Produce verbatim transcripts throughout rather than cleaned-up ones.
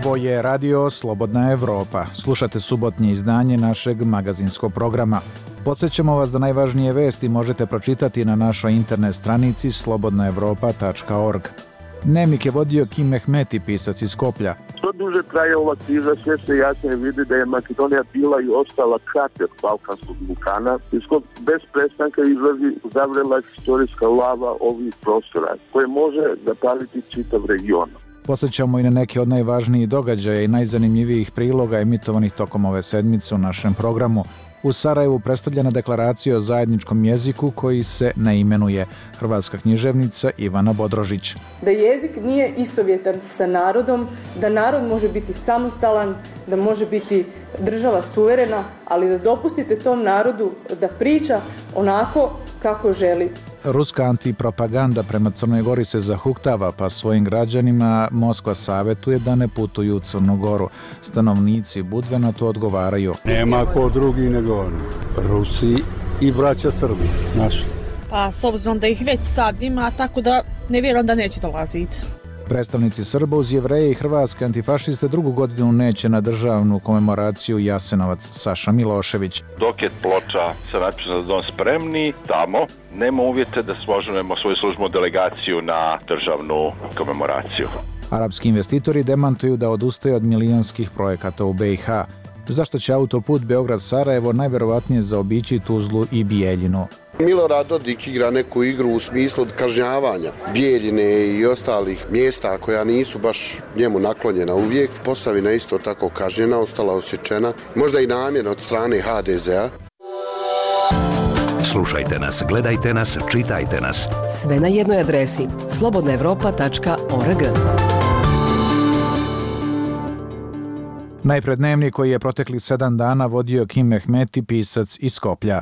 Ovo je Radio Slobodna Evropa. Slušate subotnje izdanje našeg magazinskog programa. Podsjećamo vas da najvažnije vesti možete pročitati na našoj internet stranici slobodna evropa tačka org. Dnevnik je vodio Kim Mehmeti, pisac iz Skoplja. Što duže traje ova kriza, sve se jasnije vidi da je Makedonija bila i ostala krater Balkanskog vulkana, iz kog bez prestanka izlazi zavrela historijska lava ovih prostora, koje može zapaliti čitav region. Posjećamo i na neke od najvažnijih događaja i najzanimljivijih priloga emitovanih tokom ove sedmice u našem programu. U Sarajevu predstavljena deklaracija o zajedničkom jeziku koji se ne imenuje. Hrvatska književnica Ivana Bodrožić. Da jezik nije istovjetan sa narodom, da narod može biti samostalan, da može biti država suverena, ali da dopustite tom narodu da priča onako kako želi. Ruska antipropaganda prema Crnoj Gori se zahuktava, pa svojim građanima Moskva savjetuje da ne putuju u Crnu Goru. Stanovnici Budve na to odgovaraju. Nema ko drugi nego oni. Rusi i braća Srbi, naši. Pa s obzirom da ih već sad ima, tako da ne vjerujem da neće dolaziti. Predstavnici Srba uz Jevreje i hrvatske antifašiste drugu godinu neće na državnu komemoraciju Jasenovac. Saša Milošević. Dok je ploča sa natpisom za dom spremni, tamo nema uvjete da možemo svoju službenu delegaciju na državnu komemoraciju. Arapski investitori demantuju da odustaju od milijonskih projekata u B i H. Zašto će autoput Beograd-Sarajevo najvjerovatnije zaobići Tuzlu i Bijeljinu? Milorad Dodik igra neku igru u smislu kažnjavanja Bijeljine i ostalih mjesta koja nisu baš njemu naklonjena uvijek. Posavina isto tako kažnjena, ostala osjećena, možda i namjerno od strane H D Z-a. Slušajte nas, gledajte nas, čitajte nas. Sve na jednoj adresi slobodna evropa tačka org. Najpred dnevnik koji je protekli sedam dana vodio Kim Mehmeti, pisac iz Skoplja.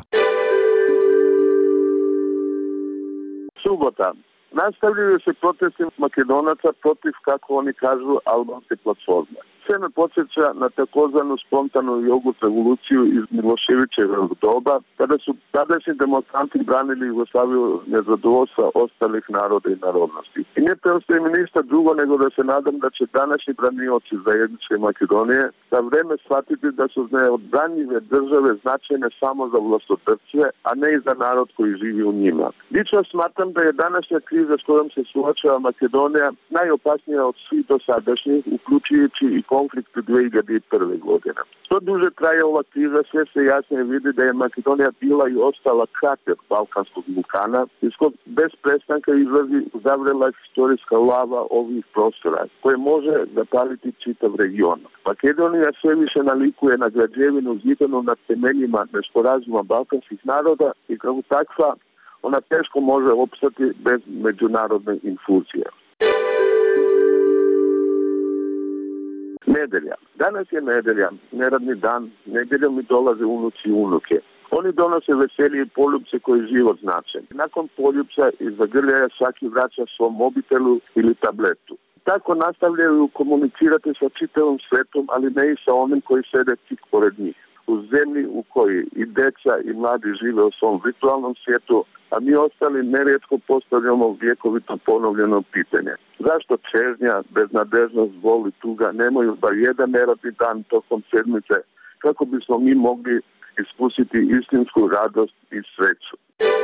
Subota. Nastavljaju se protesti Makedonaca protiv, kako oni kažu, albanske platforme. Sve me podsjeća na takozvanu spontanu jogurt revoluciju iz Miloševićevog doba, kada su tadašnji demonstranti branili Jugoslaviju nezadovoljstva ostalih naroda i narodnosti. I ne preostaje mi ništa drugo nego da se nadam da će današnji branioci zajedničke Makedonije za vreme shvatiti da su neodbranjive države značajne samo za vlastodršce, a ne i za narod koji živi u njima. Lično smatram da je današnja kriza s kojom se suočava Makedonija najopasnija od svih dosadašnjih, uključujući i konflikt dvije hiljade prve. godine. Što duže traje ova kriza, sve se jasnije vidi da je Makedonija bila i ostala krater Balkanskog vulkana, iz kog bez prestanka izlazi zavrela historijska lava ovih prostora, koje može zapaliti čitav region. Makedonija sve više nalikuje na građevinu zidanu na temeljima nesporazuma balkanskih naroda i kao takva ona teško može opstati bez međunarodne infuzije. Nedelja. Danas je nedelja, neradni dan, nedeljom mi dolaze unuci i unuke. Oni donose veselje i poljubce koji život znače. Nakon poljubca i zagrljaja svaki vraća svom mobitelu ili tabletu. Tako nastavljaju komunicirati sa čitavom svetom, ali ne i sa onim koji sede tik pored njih. U zemlji u kojoj i deca i mladi žive u svom virtualnom svijetu, a mi ostali nerijetko postavljamo vjekovito ponovljeno pitanje. Zašto čežnja, beznadežnost, bol i tuga nemaju bar jedan neradni dan tokom sedmice, kako bismo mi mogli ispustiti istinsku radost i sreću?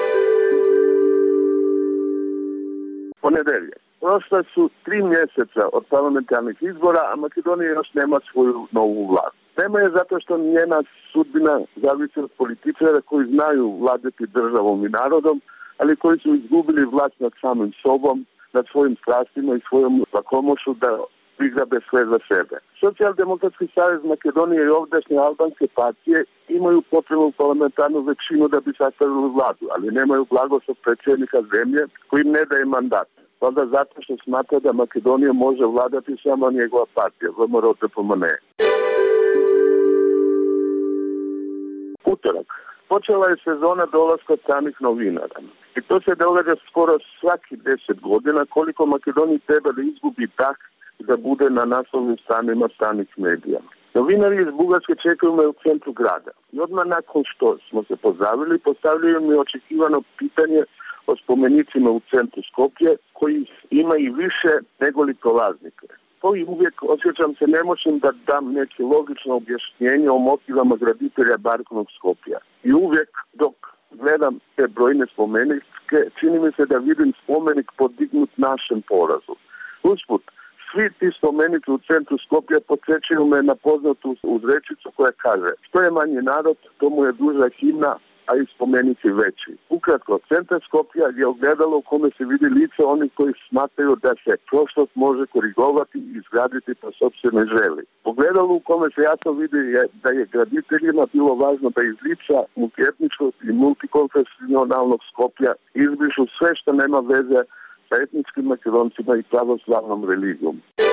Ponedelje. Prošle su tri mjeseca od parlamentarnih izbora, a Makedonija još nema svoju novu vlast. Nema je zato što njena sudbina zavisi od političara koji znaju vladati državom i narodom, ali koji su izgubili vlast nad samim sobom, nad svojim strastima i svojom lakomošću da prigrabe sve za sebe. Socijaldemokratski savez Makedonije i ovdašnje albanske partije imaju potrebnu parlamentarnu većinu da bi sastavili vladu, ali nemaju blagoslov predsjednika zemlje koji im ne daje mandat. Onda zato što smatra da Makedonija može vladati samo njegova partija, V M R O T P M N E. Utorak. Počela je sezona dolaska stranih novinara. I to se događa skoro svaki deset godina, koliko Makedoniji treba da izgubi dah i da bude na naslovnim stranima stranih medija. Novinari iz Bugarske čekaju me u centru grada. I odmah nakon što smo se pozdravili, postavljaju mi očekivano pitanje o spomenicima u centru Skoplje, koji ima i više nego li prolaznika. Kao i uvijek osjećam se nemoćnim da dam neki logično objašnjenje o motivama graditelja baroknog Skopja. I uvijek dok gledam te brojne spomenike, čini mi se da vidim spomenik podignut našem porazu. Usput, svi ti spomenici u centru Skopja podsjećaju me na poznatu uzrečicu koja kaže: što je manji narod, to mu je duža himna, a i spomenici veći. Ukratko, centar Skopja je ogledalo u kome se vidi lice onih koji smatraju da se prošlost može korigovati i izgraditi po sopstvenoj želji. Ogledalo u kome se jasno vidi je da je graditeljima bilo važno da iz lica multietničkog i multikonfesionalnog Skopja izbrišu sve što nema veze sa etničkim Makedoncima i pravoslavnom religijom.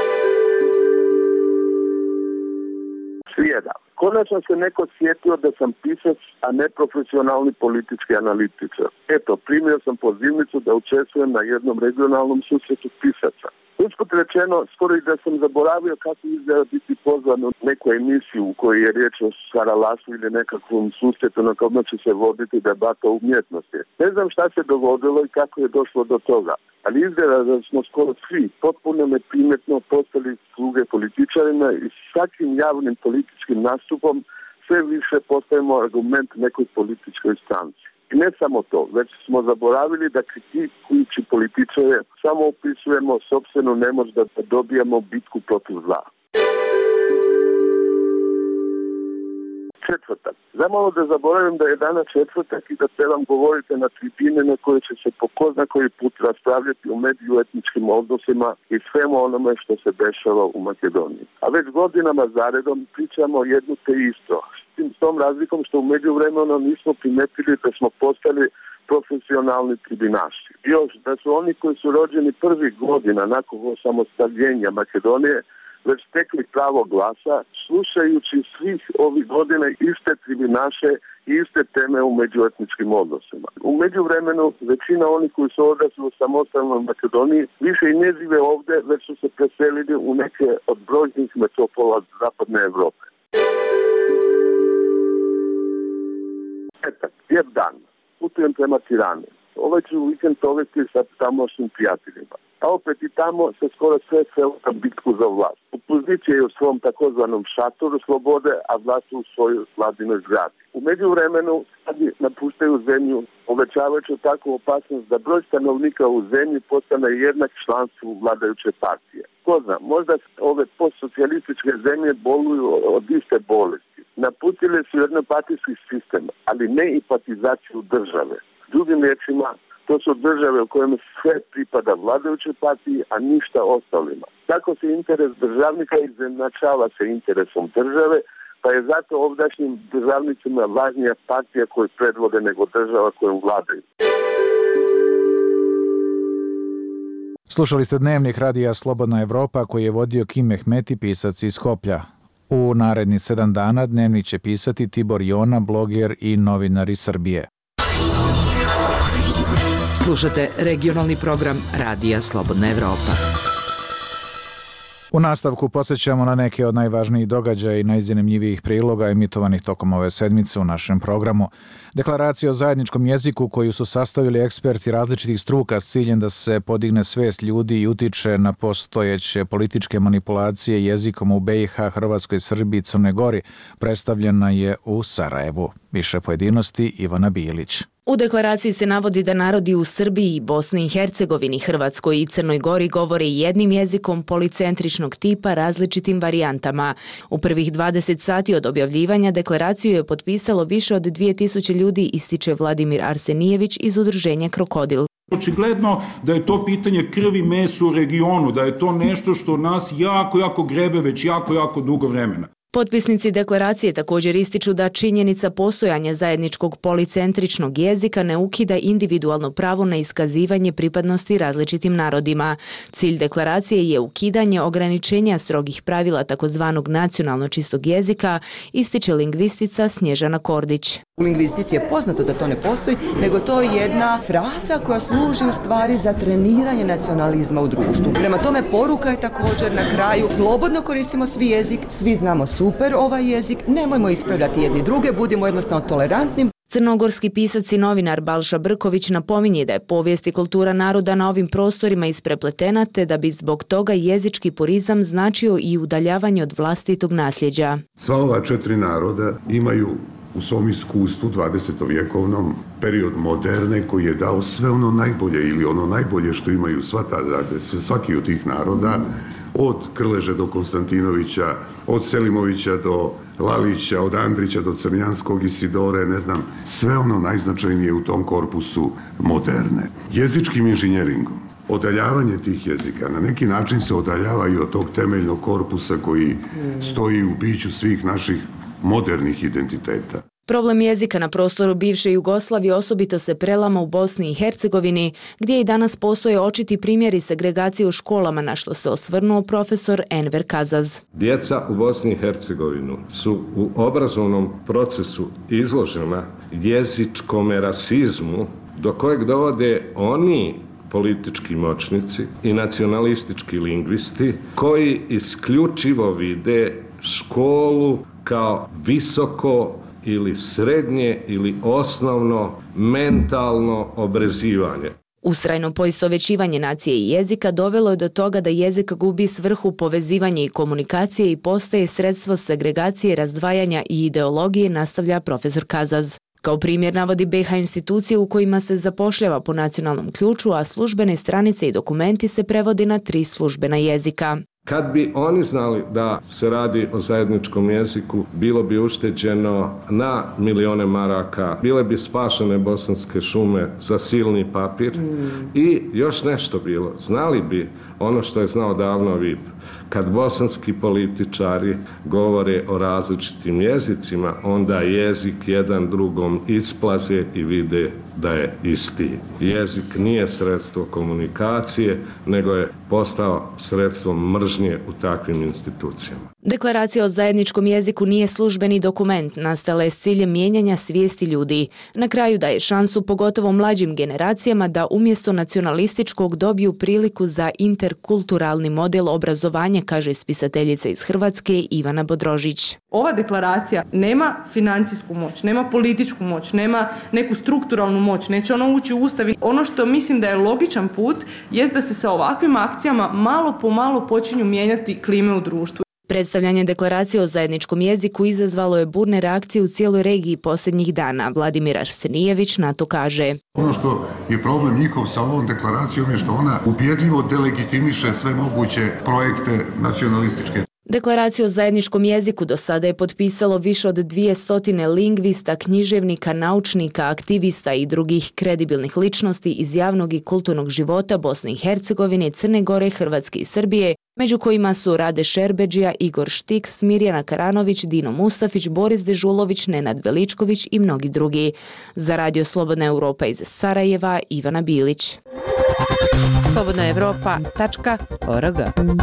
Srijeda. Konačno se neko sjetio da sam pisac, a ne profesionalni politički analitičar. Eto, primio sam pozivnicu da učestvujem na jednom regionalnom susretu pisaca. Usput rečeno, skoro i da sam zaboravio kako izgleda biti pozvan u neku emisiju u kojoj je riječ o šaralasu ili nekakvom susretu na kome će se voditi debata o umjetnosti. Ne znam šta se dogodilo i kako je došlo do toga, ali izgleda da smo skoro svi potpuno neprimjetno postali sluge političarima i svakim javnim političkim nastupom sve više postajemo argument nekoj političkoj stranci. I ne samo to, već smo zaboravili da kritikujući političare samo opisujemo sopstvenu nemoć da dobijemo bitku protiv zla. Četvrtak. Zamalo da zaboravim da je danas četvrtak i da trebam govoriti na tribine na koje će se po ko zna koji put raspravljati o međuetničkim odnosima i svemu onome što se dešava u Makedoniji. A već godinama zaredom pričamo jedno te isto. S tom razlikom što u međuvremenu nismo primetili da smo postali profesionalni tribinaši. Još da su oni koji su rođeni prvih godina nakon osamostaljenja Makedonije već stekli pravo glasa, slušajući svih ovih godina iste tribinaše i iste teme u međuetničkim odnosima. U međuvremenu većina onih koji su odrasli u samostalnoj Makedoniji više i ne žive ovdje, već su se preselili u neke od brojnih metropola zapadne Evrope. Petak, lijep dan. Putujem prema Tirani. Ovaj ću vikend provesti sa tamošnjim prijateljima. A opet i tamo se skoro sve selo na bitku za vlast. Opozicija je u svom takozvanom šatoru slobode, a vlast u svojoj vladinoj zgradi. U međuvremenu sada napuštaju zemlju, povećavajući takvu opasnost da broj stanovnika u zemlji postane jednak članstvu vladajuće partije. Ko zna, možda ove postsocijalističke zemlje boluju od iste bolesti. Napustili su jednopartijski sistem, ali ne i partizaciju države. Drugim riječima, to su države u kojima sve pripada vladajućoj partiji, a ništa ostalima. Tako se interes državnika izjednačava sa interesom države, pa je zato ovdašnjim državnicima važnija partija koju predvode nego država kojom vladaju. Slušali ste Dnevnik radija Slobodna Evropa koji je vodio Kim Mehmeti, pisac iz Skoplja. U naredni sedam dana Dnevnik će pisati Tibor Jona, bloger i novinar iz Srbije. Slušate regionalni program Radija Slobodna Evropa. U nastavku podsjećamo na neke od najvažnijih događaja i najzanimljivijih priloga emitovanih tokom ove sedmice u našem programu. Deklaracija o zajedničkom jeziku koju su sastavili eksperti različitih struka s ciljem da se podigne svest ljudi i utiče na postojeće političke manipulacije jezikom u B i H, Hrvatskoj, Srbiji i Crnoj Gori, predstavljena je u Sarajevu. Više pojedinosti Ivana Bilić. U deklaraciji se navodi da narodi u Srbiji, Bosni i Hercegovini, Hrvatskoj i Crnoj Gori govore jednim jezikom policentričnog tipa različitim varijantama. U prvih dvadeset sati od objavljivanja deklaraciju je potpisalo više od dvije tisuće ljudi, ističe Vladimir Arsenijević iz udruženja Krokodil. Očigledno da je to pitanje krvi mesa u regionu, da je to nešto što nas jako, jako grebe već jako, jako dugo vremena. Potpisnici deklaracije također ističu da činjenica postojanja zajedničkog policentričnog jezika ne ukida individualno pravo na iskazivanje pripadnosti različitim narodima. Cilj deklaracije je ukidanje ograničenja strogih pravila takozvanog nacionalno čistog jezika, ističe lingvistica Snježana Kordić. U lingvistici je poznato da to ne postoji, nego to je jedna fraza koja služi u stvari za treniranje nacionalizma u društvu. Prema tome, poruka je također na kraju: slobodno koristimo svi jezik, svi znamo super ovaj jezik, nemojmo ispravljati jedni druge, budimo jednostavno tolerantni. Crnogorski pisac i novinar Balša Brković napominje da je povijest i kultura naroda na ovim prostorima isprepletena, te da bi zbog toga jezički purizam značio i udaljavanje od vlastitog nasljeđa. Sva ova četiri naroda imaju u svom iskustvu dvadesetovjekovnom period moderne koji je dao sve ono najbolje ili ono najbolje što imaju sva ta, dakle, svaki od tih naroda, od Krleže do Konstantinovića, od Selimovića do Lalića, od Andrića do Crnjanskog, Isidore, ne znam, sve ono najznačajnije u tom korpusu moderne. Jezičkim inženjeringom, odaljavanje tih jezika na neki način se odaljava i od tog temeljnog korpusa koji stoji u biću svih naših modernih identiteta. Problem jezika na prostoru bivše Jugoslavije osobito se prelama u Bosni i Hercegovini, gdje i danas postoje očiti primjeri segregacije u školama, na što se osvrnuo profesor Enver Kazaz. Djeca u Bosni i Hercegovini su u obrazovnom procesu izložena jezičkom rasizmu, do kojeg dovode oni politički moćnici i nacionalistički lingvisti koji isključivo vide školu kao visoko ili srednje ili osnovno mentalno obrazivanje. Ustrajno poistovjećivanje nacije i jezika dovelo je do toga da jezik gubi svrhu povezivanja i komunikacije i postaje sredstvo segregacije, razdvajanja i ideologije, nastavlja profesor Kazaz. Kao primjer navodi be ha institucije u kojima se zapošljava po nacionalnom ključu, a službene stranice i dokumenti se prevodi na tri službena jezika. Kad bi oni znali da se radi o zajedničkom jeziku, bilo bi ušteđeno na milijone maraka, bile bi spašene bosanske šume za silni papir mm. i još nešto bilo. Znali bi ono što je znao davno Vip. Kad bosanski političari govore o različitim jezicima, onda jezik jedan drugom isplaze i vide da je isti. Jezik nije sredstvo komunikacije, nego je postao sredstvom mržnje u takvim institucijama. Deklaracija o zajedničkom jeziku nije službeni dokument, nastala je s ciljem mijenjanja svijesti ljudi. Na kraju daje šansu pogotovo mlađim generacijama da umjesto nacionalističkog dobiju priliku za interkulturalni model obrazovanja, kaže spisateljica iz Hrvatske Ivana Bodrožić. Ova deklaracija nema financijsku moć, nema političku moć, nema neku strukturalnu moć, neće ono ući u Ustav. Ono što mislim da je logičan put jest da se sa ovakvim akcijama malo po malo počinju mijenjati klime u društvu. Predstavljanje deklaracije o zajedničkom jeziku izazvalo je burne reakcije u cijeloj regiji posljednjih dana. Vladimir Arsenijević na to kaže: Ono što je problem njihov sa ovom deklaracijom je što ona ubjedljivo delegitimiše sve moguće projekte nacionalističke. Deklaraciju o zajedničkom jeziku do sada je potpisalo više od dvije stotine lingvista, književnika, naučnika, aktivista i drugih kredibilnih ličnosti iz javnog i kulturnog života Bosne i Hercegovine, Crne Gore, Hrvatske i Srbije, među kojima su Rade Šerbedžija, Igor Štiks, Mirjana Karanović, Dino Mustafić, Boris Dežulović, Nenad Veličković i mnogi drugi. Za Radio Slobodna Europa iz Sarajeva, Ivana Bilić. slobodna europa tačka org.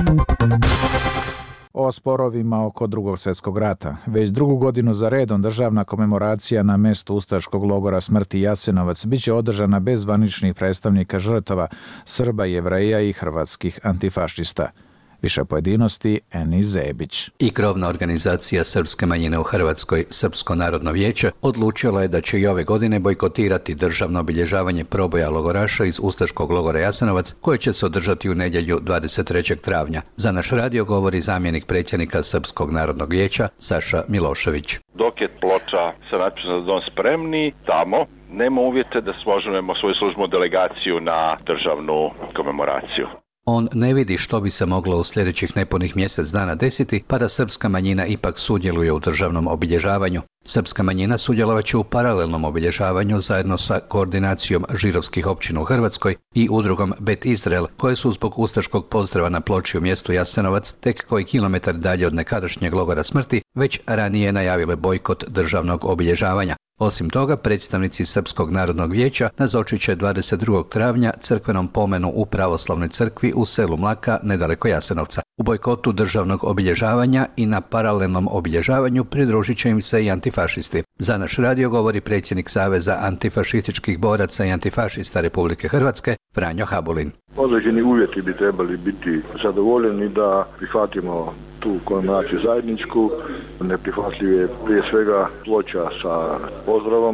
O sporovima oko Drugog svjetskog rata. Već drugu godinu za redom državna komemoracija na mjestu ustaškog logora smrti Jasenovac bit će održana bez zvaničnih predstavnika žrtava, Srba, Jevreja i hrvatskih antifašista. Više pojedinosti, Eni Zebić. I krovna organizacija srpske manjine u Hrvatskoj, Srpsko narodno vijeće, odlučilo je da će i ove godine bojkotirati državno obilježavanje proboja logoraša iz ustaškog logora Jasenovac, koje će se održati u nedjelju dvadeset trećeg travnja. Za naš radio govori zamjenik predsjednika Srpskog narodnog vijeća Saša Milošević. Dok je ploča sa natpisom za dom spremni, tamo nema uvjete da složimo svoju službenu delegaciju na državnu komemoraciju. On ne vidi što bi se moglo u sljedećih nepunih mjesec dana desiti, pa da srpska manjina ipak sudjeluje u državnom obilježavanju. Srpska manjina sudjelovat će u paralelnom obilježavanju zajedno sa koordinacijom židovskih općina u Hrvatskoj i udrugom Bet Izrael, koje su zbog ustaškog pozdrava na ploči u mjestu Jasenovac, tek koji kilometar dalje od nekadašnjeg logora smrti, već ranije najavile bojkot državnog obilježavanja. Osim toga, predstavnici Srpskog narodnog vijeća nazočit će dvadeset drugog travnja crkvenom pomenu u pravoslavnoj crkvi u selu Mlaka, nedaleko Jasenovca. U bojkotu državnog obilježavanja i na paralelnom obilježavanju pridružit će im se i antifašisti. Za naš radio govori predsjednik Saveza antifašističkih boraca i antifašista Republike Hrvatske, Franjo Habulin. Određeni uvjeti bi trebali biti zadovoljeni da prihvatimo tu komemoraciju zajedničku. Neprihvatljiv je prije svega ploča sa pozdravom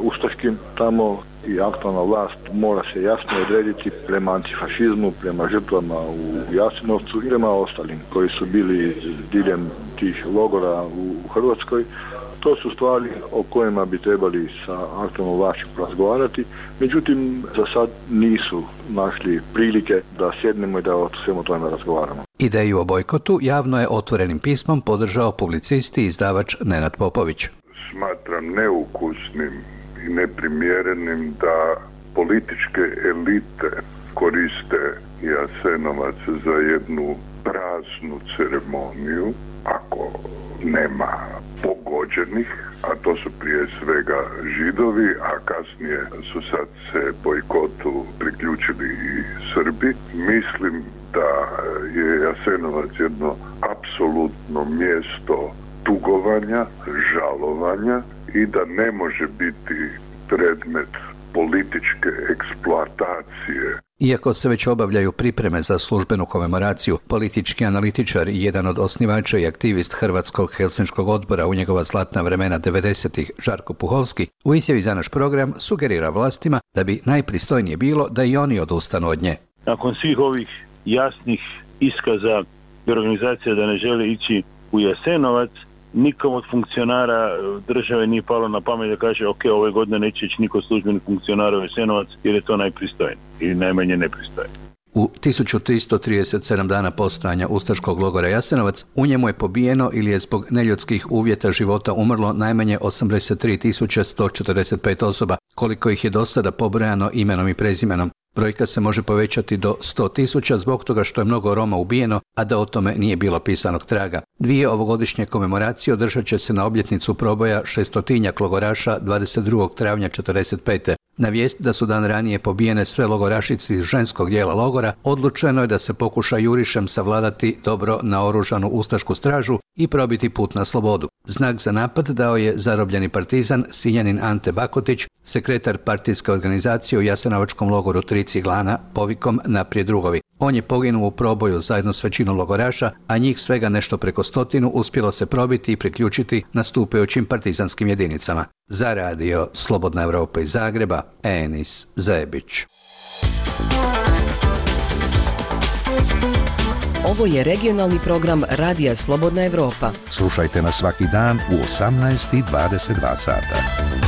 ustaškim tamo i aktualna vlast mora se jasno odrediti prema antifašizmu, prema žrtvama u Jasenovcu i prema ostalim koji su bili diljem tih logora u Hrvatskoj. To su stvari o kojima bi trebali sa aktualnom vlašću razgovarati, međutim za sad nisu našli prilike da sjednemo i da o svemu tome razgovaramo. Ideju o bojkotu javno je otvorenim pismom podržao publicist i izdavač Nenad Popović. Smatram neukusnim i neprimjerenim da političke elite koriste Jasenovac za jednu praznu ceremoniju, ako nema pogođenih, a to su prije svega Židovi, a kasnije su sad se bojkotu priključili i Srbi. Mislim da je Jasenovac jedno apsolutno mjesto tugovanja, žalovanja i da ne može biti predmet političke eksploatacije. Iako se već obavljaju pripreme za službenu komemoraciju, politički analitičar i jedan od osnivača i aktivist Hrvatskog Helsinškog odbora u njegova zlatna vremena devedesetih, Žarko Puhovski, u izjavi za naš program sugerira vlastima da bi najpristojnije bilo da i oni odustanu od nje. Nakon svih ovih jasnih iskaza i organizacija da ne žele ići u Jasenovac, nikom od funkcionara države nije palo na pamet da kaže ok, ove godine neće ići niko službeni funkcionara u Jasenovac jer je to najpristojnije ili najmanje nepristojnije. U tisuću tristo trideset sedam dana postojanja ustaškog logora Jasenovac u njemu je pobijeno ili je zbog neljudskih uvjeta života umrlo najmanje osamdeset tri tisuće sto četrdeset pet osoba, koliko ih je do sada pobrojano imenom i prezimenom. Brojka se može povećati do sto tisuća zbog toga što je mnogo Roma ubijeno, a da o tome nije bilo pisanog traga. Dvije ovogodišnje komemoracije održat će se na obljetnicu proboja šestotinjak logoraša dvadeset drugog travnja četrdeset pete. Na vijest da su dan ranije pobijene sve logorašice iz ženskog dijela logora, odlučeno je da se pokuša jurišem savladati dobro naoružanu ustašku stražu i probiti put na slobodu. Znak za napad dao je zarobljeni partizan Sinjanin Ante Bakotić, sekretar partijske organizacije u Jasenovačkom logoru Tri ciglana, povikom Naprijed drugovi. On je poginuo u proboju zajedno s većinom logoraša, a njih svega nešto preko stotinu uspjelo se probiti i priključiti nastupajućim partizanskim jedinicama. Za radio Slobodna Evropa iz Zagreba, Enis Zebić. Ovo je regionalni program Radija Slobodna Evropa. Slušajte nas svaki dan u osamnaest i dvadeset dva sata.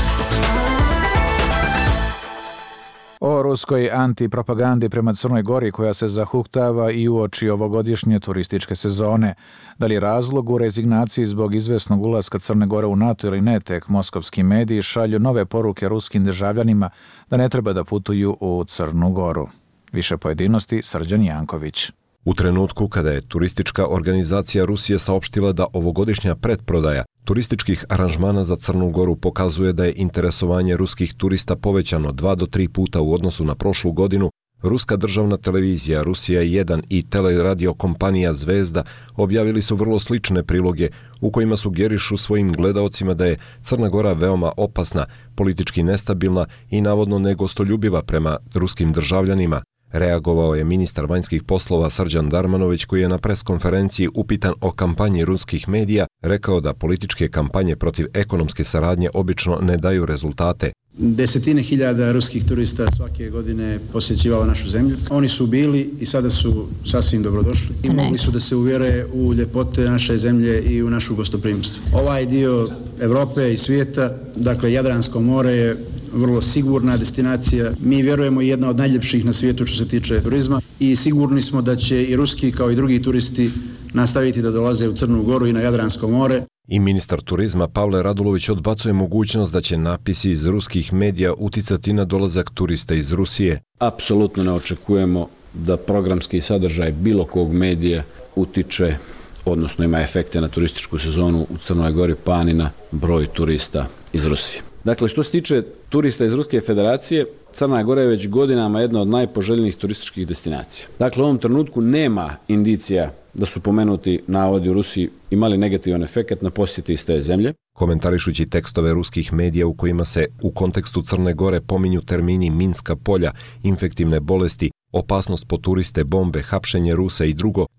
O ruskoj antipropagandi prema Crnoj Gori koja se zahuktava i uoči ovogodišnje turističke sezone. Da li je razlog u rezignaciji zbog izvesnog ulaska Crne Gore u NATO ili ne, tek moskovski mediji šalju nove poruke ruskim državljanima da ne treba da putuju u Crnu Goru. Više pojedinosti Srđan Janković. U trenutku kada je turistička organizacija Rusije saopštila da ovogodišnja pretprodaja turističkih aranžmana za Crnu Goru pokazuje da je interesovanje ruskih turista povećano dva do tri puta u odnosu na prošlu godinu, ruska državna televizija Rusija jedan i teleradio kompanija Zvezda objavili su vrlo slične priloge u kojima sugerišu svojim gledaocima da je Crna Gora veoma opasna, politički nestabilna i navodno negostoljubiva prema ruskim državljanima. Reagovao je ministar vanjskih poslova Srđan Darmanović koji je na preskonferenciji upitan o kampanji ruskih medija rekao da političke kampanje protiv ekonomske saradnje obično ne daju rezultate. Desetine hiljada ruskih turista svake godine posjećivalo našu zemlju. Oni su bili i sada su sasvim dobrodošli i mogli su da se uvjere u ljepote naše zemlje i u našu gostoprimstvo. Ovaj dio Evrope i svijeta, dakle Jadransko more je vrlo sigurna destinacija. Mi vjerujemo i jedna od najljepših na svijetu što se tiče turizma i sigurni smo da će i ruski kao i drugi turisti nastaviti da dolaze u Crnu Goru i na Jadransko more. I ministar turizma Pavle Radulović odbacuje mogućnost da će napisi iz ruskih medija uticati na dolazak turista iz Rusije. Apsolutno ne očekujemo da programski sadržaj bilo kog medija utiče, odnosno ima efekte na turističku sezonu u Crnoj Gori pa ni na broj turista iz Rusije. Dakle, što se tiče turista iz Ruske federacije, Crna Gora je već godinama jedna od najpoželjnijih turističkih destinacija. Dakle, u ovom trenutku nema indicija da su pomenuti navodi u Rusiji imali negativan efekt na posjete iz te zemlje. Komentarišući tekstove ruskih medija u kojima se u kontekstu Crne Gore pominju termini minska polja, infektivne bolesti, opasnost po turiste, bombe, hapšenje Rusa i drugo,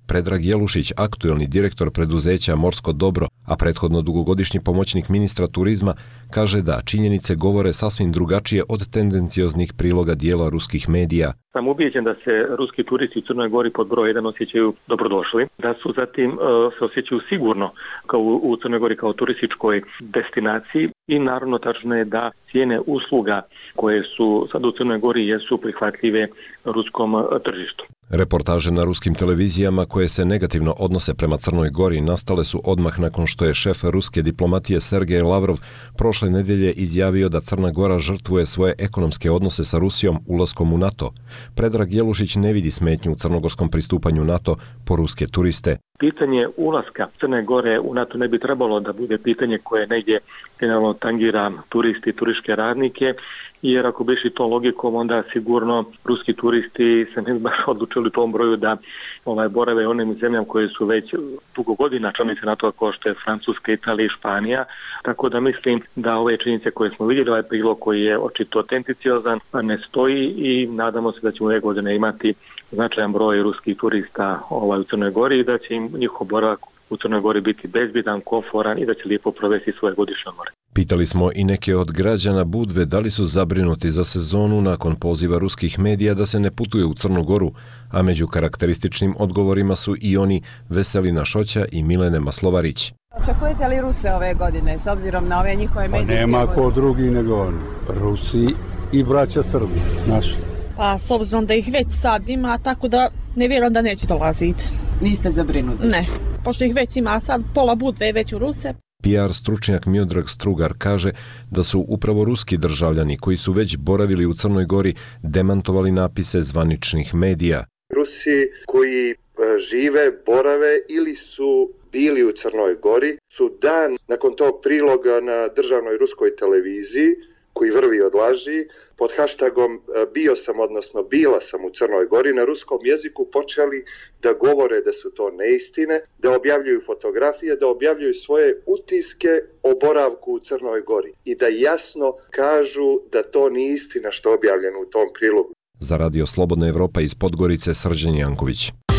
Predrag Jelušić, aktuelni direktor preduzeća Morsko dobro, a prethodno dugogodišnji pomoćnik ministra turizma, kaže da činjenice govore sasvim drugačije od tendencioznih priloga dijela ruskih medija. Sam ubijeđen da se ruski turisti u Crnoj Gori pod broj jedan osjećaju dobrodošli, da su zatim uh, se osjećaju sigurno kao u, u Crnoj Gori kao turističkoj destinaciji i naravno tačno je da cijene usluga koje su sad u Crnoj Gori jesu prihvatljive ruskom uh, tržištu. Reportaže na ruskim televizijama koje se negativno odnose prema Crnoj Gori nastale su odmah nakon što je šef ruske diplomatije Sergej Lavrov prošle nedjelje izjavio da Crna Gora žrtvuje svoje ekonomske odnose sa Rusijom ulaskom u NATO. Predrag Jelušić ne vidi smetnju u crnogorskom pristupanju NATO po ruske turiste. Pitanje ulaska Crne Gore u NATO ne bi trebalo da bude pitanje koje negdje generalno tangira turisti i turističke radnike, jer ako bi išli tom logikom, onda sigurno ruski turisti se ne bi baš odlučili u tom broju da ovaj, borave onim zemljama koje su već dugo godina članice NATO kao što je Francuska, Italija i Španija. Tako da mislim da ove činjenice koje smo vidjeli, ovaj prilog koji je očito autenticiozan, ne stoji i nadamo se da ćemo ove godine imati značajan broj ruskih turista ovaj, u Crnoj Gori i da će im njihov boravak u Crnoj Gori biti bezbjedan, komforan i da će lijepo provesti svoje godišnje odmore. Pitali smo i neke od građana Budve da li su zabrinuti za sezonu nakon poziva ruskih medija da se ne putuje u Crnu Goru, a među karakterističnim odgovorima su i oni Veselina Šoća i Milene Maslovarić. Očekujete li Ruse ove godine s obzirom na ove njihove medijske? Pa nema ko drugi nego oni. Rusi i braća Srbi, naši. Pa s obzirom da ih već sad ima, tako da ne vjerujem da neće dolaziti. Niste zabrinuti? Ne, pošto ih već ima sad, pola Budve već u Ruse. P R stručnjak Miodrag Strugar kaže da su upravo ruski državljani koji su već boravili u Crnoj Gori demantovali napise zvaničnih medija. Rusi koji žive, borave ili su bili u Crnoj Gori su dan nakon tog priloga na državnoj ruskoj televiziji koji vrvi od laži, pod hashtagom bio sam, odnosno bila sam u Crnoj Gori, na ruskom jeziku počeli da govore da su to neistine, da objavljuju fotografije, da objavljuju svoje utiske o boravku u Crnoj Gori i da jasno kažu da to nije istina što je objavljeno u tom prilogu. Za Radio Slobodna Evropa iz Podgorice, Srđan Janković.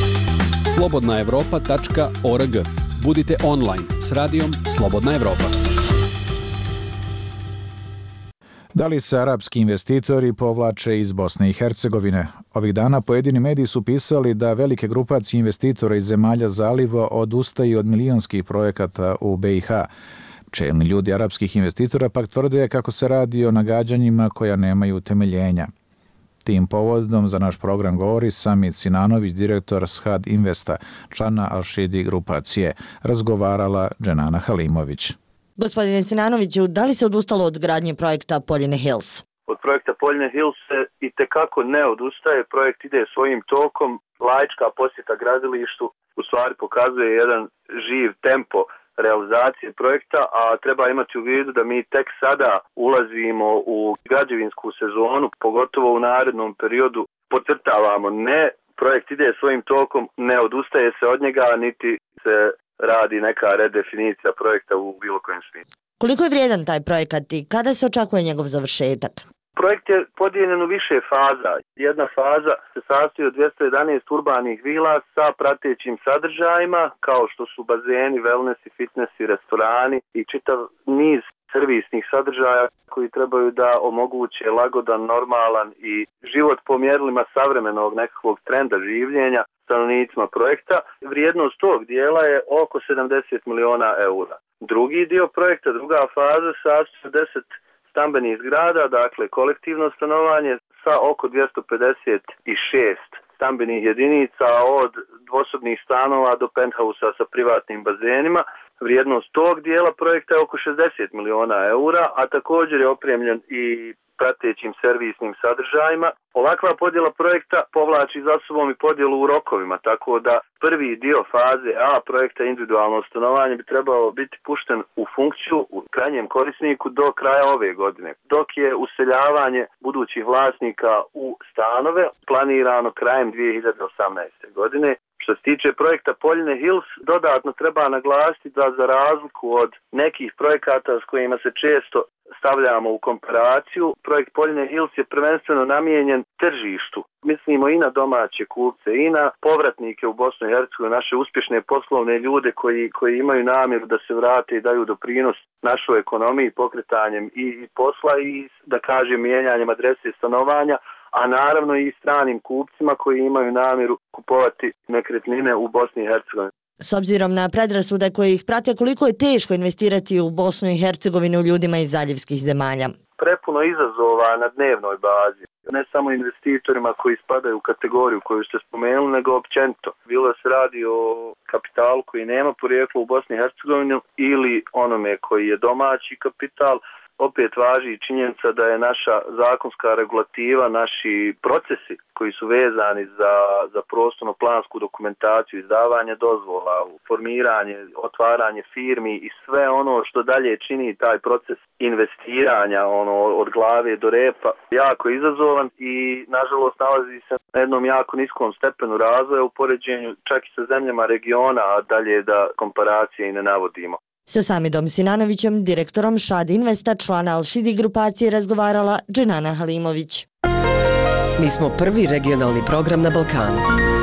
slobodna evropa tačka org. Budite online s radijom Slobodna Evropa. Da li se arapski investitori povlače iz Bosne i Hercegovine? Ovih dana pojedini mediji su pisali da velike grupacije investitora iz zemalja zaliva odustaju od milionskih projekata u B i H. Čelni ljudi arapskih investitora pak tvrde kako se radi o nagađanjima koja nemaju utemeljenja. Tim povodom za naš program govori Samit Sinanović, direktor Shad Investa, člana Al-Shidi grupacije. Razgovarala Dženana Halimović. Gospodine Sinanoviću, da li se odustalo od gradnje projekta Poljine Hills? Od projekta Poljine Hills se i tekako ne odustaje, projekt ide svojim tokom, laička posjeta gradilištu u stvari pokazuje jedan živ tempo realizacije projekta, a treba imati u vidu da mi tek sada ulazimo u građevinsku sezonu, pogotovo u narednom periodu. Podcrtavamo, ne, projekt ide svojim tokom, ne odustaje se od njega, niti se radi neka redefinicija projekta u bilo kojem smislu. Koliko je vrijedan taj projekat i kada se očekuje njegov završetak? Projekt je podijeljen u više faza. Jedna faza se sastoji od dvjesto jedanaest urbanih vila sa pratećim sadržajima, kao što su bazeni, wellness i fitness i restorani i čitav niz servisnih sadržaja koji trebaju da omoguće lagodan, normalan i život po mjerilima savremenog nekakvog trenda življenja stanovnicima projekta. Vrijednost tog dijela je oko sedamdeset miliona eura. Drugi dio projekta, druga faza, sastoji od deset stambenih zgrada, dakle kolektivno stanovanje sa oko dvjesto pedeset šest stambenih jedinica od dvosobnih stanova do penthausa sa privatnim bazenima. Vrijednost tog dijela projekta je oko šezdeset miliona eura, a također je opremljen i pratećim servisnim sadržajima. Ovakva podjela projekta povlači za sobom i podjelu u rokovima, tako da prvi dio faze A projekta individualno stanovanje bi trebao biti pušten u funkciju u krajnjem korisniku do kraja ove godine, dok je useljavanje budućih vlasnika u stanove planirano krajem dvije hiljade osamnaeste. godine. Što se tiče projekta Poljine Hills, dodatno treba naglasiti da za razliku od nekih projekata s kojima se često stavljamo u komparaciju, projekt Poljine Hills je prvenstveno namijenjen tržištu Mislimo i na domaće kupce i na povratnike u Bosnu i Hercegovinu, naše uspješne poslovne ljude koji, koji imaju namjeru da se vrate i daju doprinos našoj ekonomiji pokretanjem i, i posla i, da kažem, mijenjanjem adrese stanovanja, a naravno i stranim kupcima koji imaju namjeru kupovati nekretnine u Bosni i Hercegovini. S obzirom na predrasude koje ih prate, koliko je teško investirati u Bosnu i Hercegovinu ljudima iz zaljevskih zemalja? Prepuno izazova na dnevnoj bazi. Ne samo investitorima koji spadaju u kategoriju koju ste spomenuli, nego općenito. Bilo se radi o kapitalu koji nema porijeklo u Bosni i Hercegovini ili onome koji je domaći kapital. Opet važi i činjenica da je naša zakonska regulativa, naši procesi koji su vezani za, za prostorno-plansku dokumentaciju, izdavanje dozvola, formiranje, otvaranje firmi i sve ono što dalje čini taj proces investiranja ono, od glave do repa jako izazovan i nažalost nalazi se na jednom jako niskom stepenu razvoja u poređenju čak i sa zemljama regiona, a dalje da komparacije i ne navodimo. Sa Samidom Sinanovićem, direktorom Šad Investa, člana Al-Šidi grupacije, razgovarala Dženana Halimović. Mi smo prvi regionalni program na Balkanu.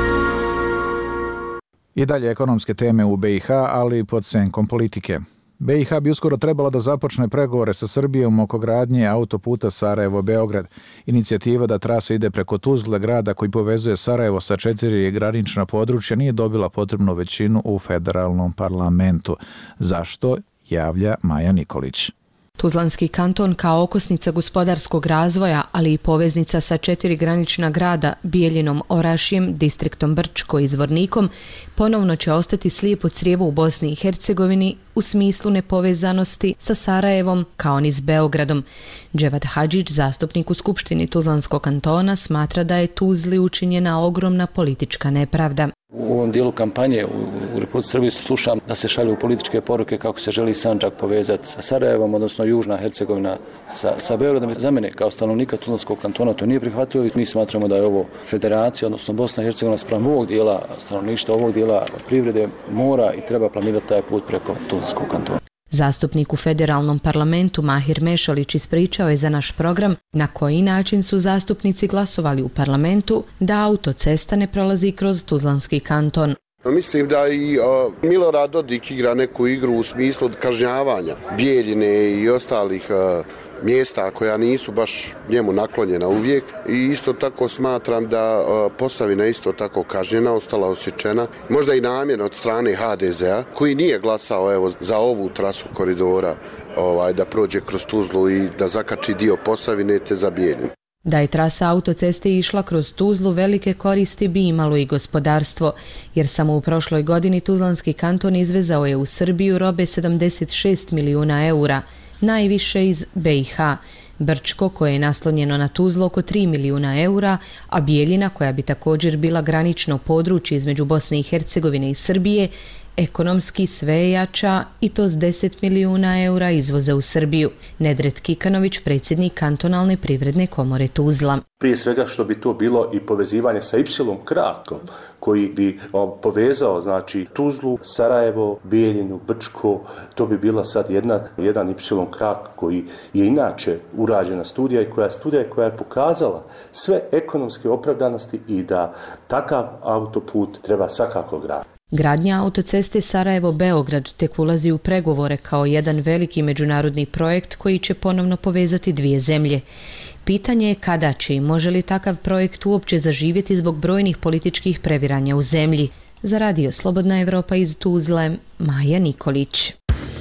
I dalje ekonomske teme u be i ha, ali pod senkom politike. be i ha bi uskoro trebala da započne pregovore sa Srbijom oko gradnje autoputa Sarajevo-Beograd. Inicijativa da trasa ide preko Tuzle, grada koji povezuje Sarajevo sa četiri granična područja, nije dobila potrebnu većinu u federalnom parlamentu. Zašto? Javlja Maja Nikolić. Tuzlanski kanton kao okosnica gospodarskog razvoja, ali i poveznica sa četiri granična grada, Bijeljinom, Orašjem, distriktom Brčko i Zvornikom, ponovno će ostati slijepo crijevo u Bosni i Hercegovini u smislu nepovezanosti sa Sarajevom kao ni s Beogradom. Dževad Hadžić, zastupnik u Skupštini Tuzlanskog kantona, smatra da je Tuzli učinjena ogromna politička nepravda. U ovom dijelu kampanje u Republici Srbiji slušam da se šalju političke poruke kako se želi Sandžak povezati sa Sarajevom, odnosno Južna Hercegovina sa, sa Beogradom. Za mene kao stanovnika Tuzlanskog kantona to nije prihvatljivo i mi smatramo da je ovo federacija, odnosno Bosna i Hercegovina spram ovog dijela stanovništva, ovog dijela privrede mora i treba planirati taj put preko Tuzlanskog kantona. Zastupnik u federalnom parlamentu Mahir Mešalić ispričao je za naš program na koji način su zastupnici glasovali u parlamentu da autocesta ne prolazi kroz Tuzlanski kanton. Mislim da i uh, Milorad Dodik igra neku igru u smislu kažnjavanja Bijeljine i ostalih uh, mjesta koja nisu baš njemu naklonjena uvijek i isto tako smatram da uh, Posavina isto tako kažnjena, ostala osjećena, možda i namjerno od strane ha de zea koji nije glasao evo za ovu trasu koridora ovaj, da prođe kroz Tuzlu i da zakači dio Posavine te za Bijeljinu. Da je trasa autoceste išla kroz Tuzlu, velike koristi bi imalo i gospodarstvo, jer samo u prošloj godini Tuzlanski kanton izvezao je u Srbiju robe sedamdeset šest milijuna eura, najviše iz be i ha. Brčko, koje je naslonjeno na Tuzlu, oko tri milijuna eura, a Bijeljina, koja bi također bila granično područje između Bosne i Hercegovine i Srbije, ekonomski sve jača i to s deset milijuna eura izvoza u Srbiju. Nedret Kikanović, predsjednik kantonalne privredne komore Tuzla. Prije svega što bi to bilo i povezivanje sa Y krakom koji bi o, povezao znači Tuzlu, Sarajevo, Bijeljinu, Brčko, to bi bila sad jedna, jedan Y krak koji je inače urađena studija i koja je studija koja je pokazala sve ekonomske opravdanosti i da takav autoput treba svakako graditi. Gradnja autoceste Sarajevo-Beograd tek ulazi u pregovore kao jedan veliki međunarodni projekt koji će ponovno povezati dvije zemlje. Pitanje je kada će i može li takav projekt uopće zaživjeti zbog brojnih političkih previranja u zemlji. Za radio Slobodna Evropa iz Tuzle, Maja Nikolić.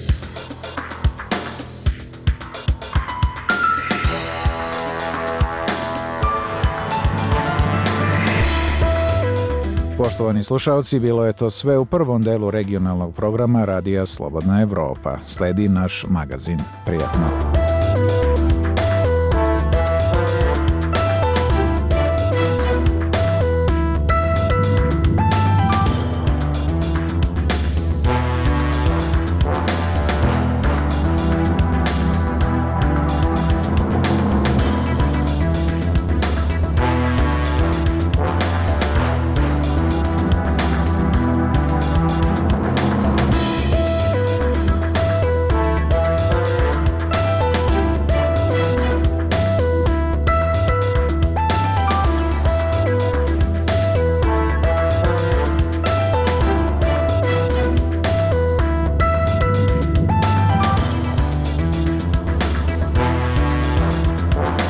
Poštovani slušalci, bilo je to sve u prvom delu regionalnog programa Radija Slobodna Evropa. Sledi naš magazin. Prijatno.